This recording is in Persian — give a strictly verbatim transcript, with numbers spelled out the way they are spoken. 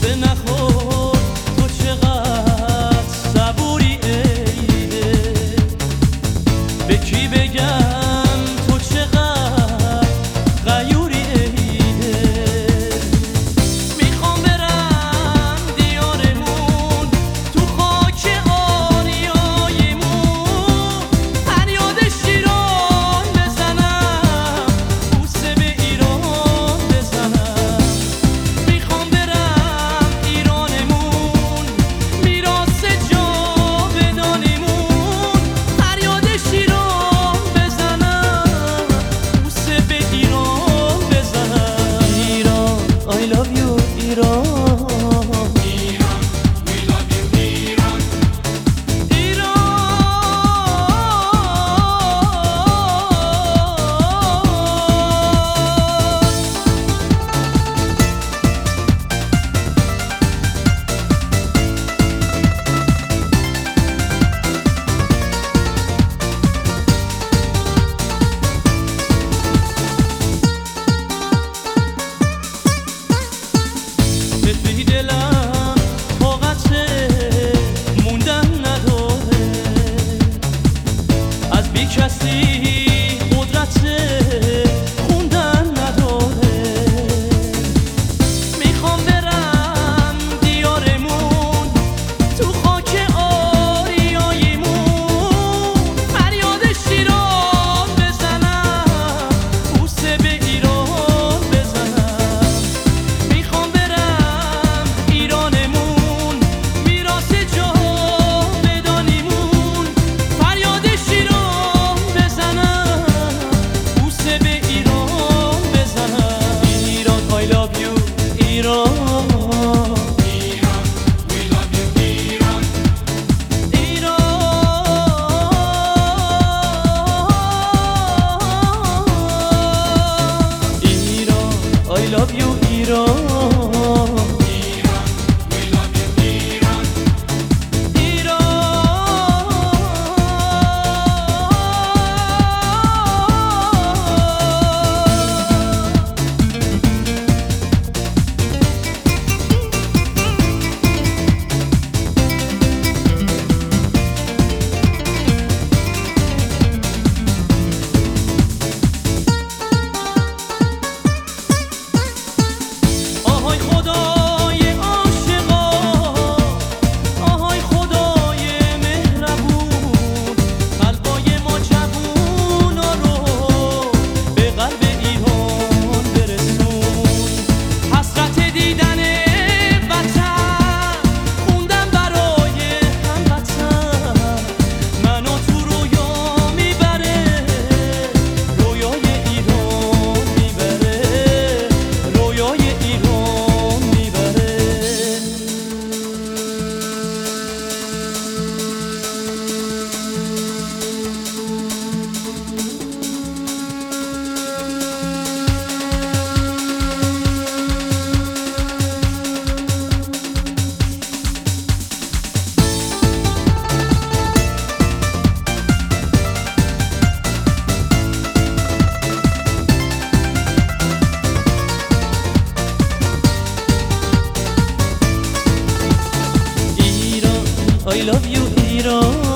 قصه نخور تو چقدر صبوری عیده، به کی بگم تو چقدر غیوری عیده. میخوام برم دیارمون تو خاک آریایمون، فریاد شیران بزنم بوسه به ایران بزنم. میخوام برم ایرانمون میراث جاودانمون، فریاد شیران بزنم بوسه به ایران بزنم. ایران I love you ایران، ایران we love you ایران، توی دلم طاقت موندن نداره، از بی کسی قدرت خوندن نداره. میخوام برم دیارمون تو خاک آریایمون، فریاد شیران بزنم بوسه به ایران بزنم. میخوام برم ایرانمون میراث جاودانمون، فریاد شیران بزنم بوسه به ایران بزنم. ایران I love you ایران، ایران we love you ایران، ایران I love you ایران، ایران we love you ایران. آهای خدای عاشقا، آهای خدای مهربون، قلبای ما جوونا رو به قلب ایران برسون. حسرت دیدن وطن خوندم برای هموطن، منو تو رویا میبره، رویای ایران میبره، رویای ایران میبره. ایران I love you ایران.